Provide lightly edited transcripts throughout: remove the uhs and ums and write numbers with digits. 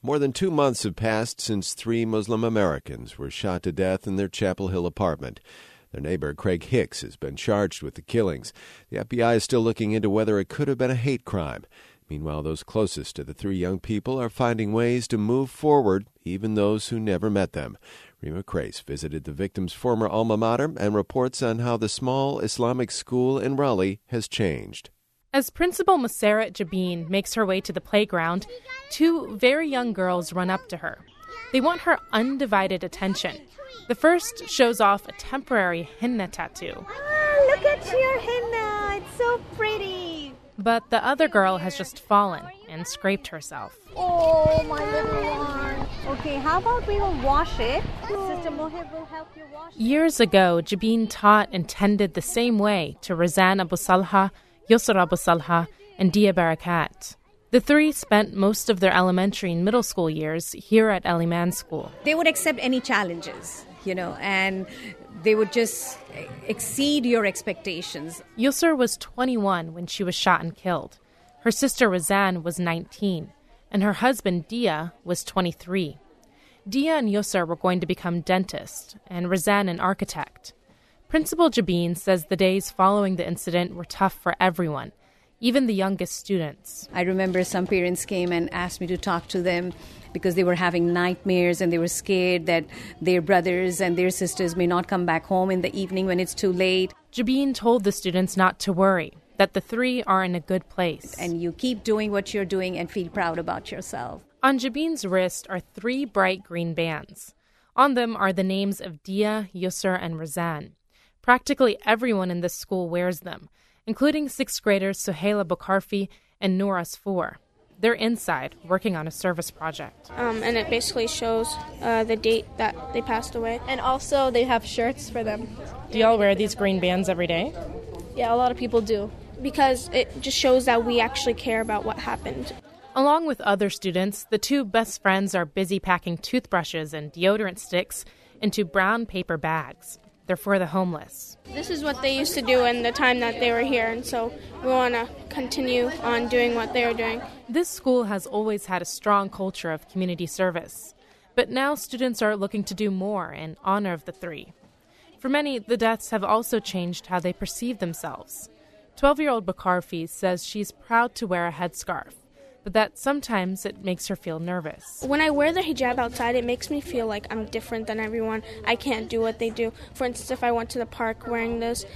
More than 2 months have passed since 3 Muslim Americans were shot to death in their Chapel Hill apartment. Their neighbor, Craig Hicks, has been charged with the killings. The FBI is still looking into whether it could have been a hate crime. Meanwhile, those closest to the 3 young people are finding ways to move forward, even those who never met them. Rima Crace visited the victims' former alma mater and reports on how the small Islamic school in Raleigh has changed. As Principal Maseret Jabin makes her way to the playground, 2 very young girls run up to her. They want her undivided attention. The first shows off a temporary henna tattoo. Oh, look at your henna. It's so pretty. But the other girl has just fallen and scraped herself. Oh, my little one. Okay, how about we will wash it? Sister Mohib will help you wash it. Years ago, Jabin taught and tended the same way to Razan Abu Salha, Yusra Abu Salha, and Dia Barakat. The 3 spent most of their elementary and middle school years here at El Iman School. They would accept any challenges, and they would just exceed your expectations. Yusra was 21 when she was shot and killed. Her sister Razan was 19, and her husband Dia was 23. Dia and Yusra were going to become dentists, and Razan an architect. Principal Jabin says the days following the incident were tough for everyone, even the youngest students. I remember some parents came and asked me to talk to them because they were having nightmares and they were scared that their brothers and their sisters may not come back home in the evening when it's too late. Jabin told the students not to worry, that the 3 are in a good place. And you keep doing what you're doing and feel proud about yourself. On Jabin's wrist are 3 bright green bands. On them are the names of Dia, Yusra, and Razan. Practically everyone in this school wears them, including 6th graders Suhaila Bukarfi and Noor Asfour. They're inside, working on a service project. And it basically shows the date that they passed away. And also they have shirts for them. Do y'all wear these green bands every day? Yeah, a lot of people do. Because it just shows that we actually care about what happened. Along with other students, the 2 best friends are busy packing toothbrushes and deodorant sticks into brown paper bags. They're for the homeless. This is what they used to do in the time that they were here, and so we want to continue on doing what they are doing. This school has always had a strong culture of community service, but now students are looking to do more in honor of the 3. For many, the deaths have also changed how they perceive themselves. 12-year-old Bukarfi says she's proud to wear a headscarf, but that sometimes it makes her feel nervous. When I wear the hijab outside, it makes me feel like I'm different than everyone. I can't do what they do. For instance, if I went to the park wearing this,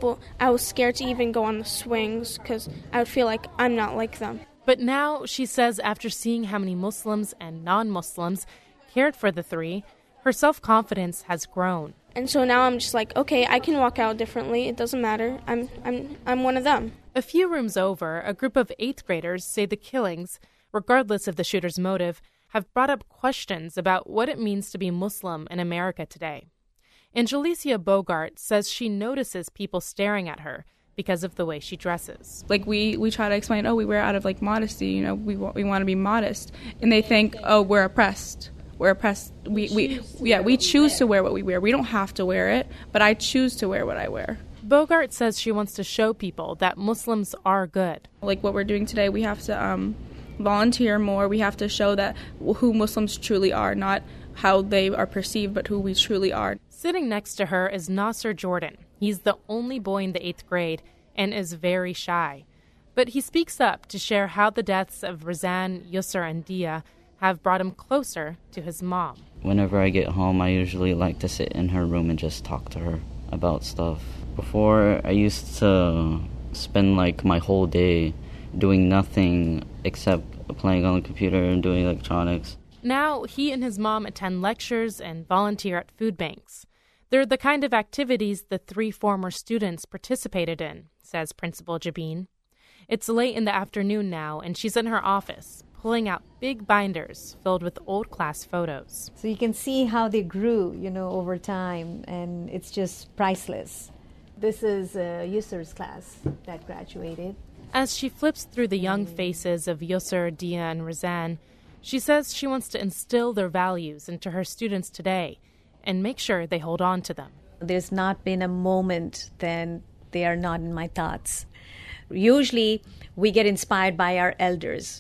I was scared to even go on the swings because I would feel like I'm not like them. But now, she says, after seeing how many Muslims and non-Muslims cared for the 3, her self-confidence has grown. And so now I'm just like, okay, I can walk out differently. It doesn't matter. I'm one of them. A few rooms over, a group of 8th graders say the killings, regardless of the shooter's motive, have brought up questions about what it means to be Muslim in America today. Angelicia Bogart says she notices people staring at her because of the way she dresses. Like we try to explain, we wear out of modesty, we want to be modest. And they think, we're oppressed. We're oppressed. We choose to wear what we wear. We don't have to wear it, but I choose to wear what I wear. Bogart says she wants to show people that Muslims are good. Like what we're doing today, we have to volunteer more. We have to show that who Muslims truly are, not how they are perceived, but who we truly are. Sitting next to her is Nasser Jordan. He's the only boy in the 8th grade and is very shy. But he speaks up to share how the deaths of Razan, Yusra, and Dia have brought him closer to his mom. Whenever I get home, I usually like to sit in her room and just talk to her about stuff. Before, I used to spend my whole day doing nothing except playing on the computer and doing electronics. Now, he and his mom attend lectures and volunteer at food banks. They're the kind of activities the 3 former students participated in, says Principal Jabin. It's late in the afternoon now, and she's in her office, pulling out big binders filled with old class photos. So you can see how they grew, over time, and it's just priceless. This is Yusra's class that graduated. As she flips through the young faces of Yusra, Dia, and Razan, she says she wants to instill their values into her students today and make sure they hold on to them. There's not been a moment then they are not in my thoughts. Usually we get inspired by our elders,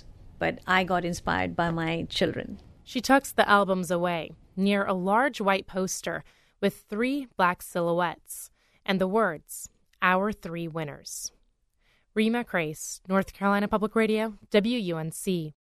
but I got inspired by my children. She tucks the albums away near a large white poster with 3 black silhouettes and the words, "Our 3 winners." Rima Crace, North Carolina Public Radio, WUNC.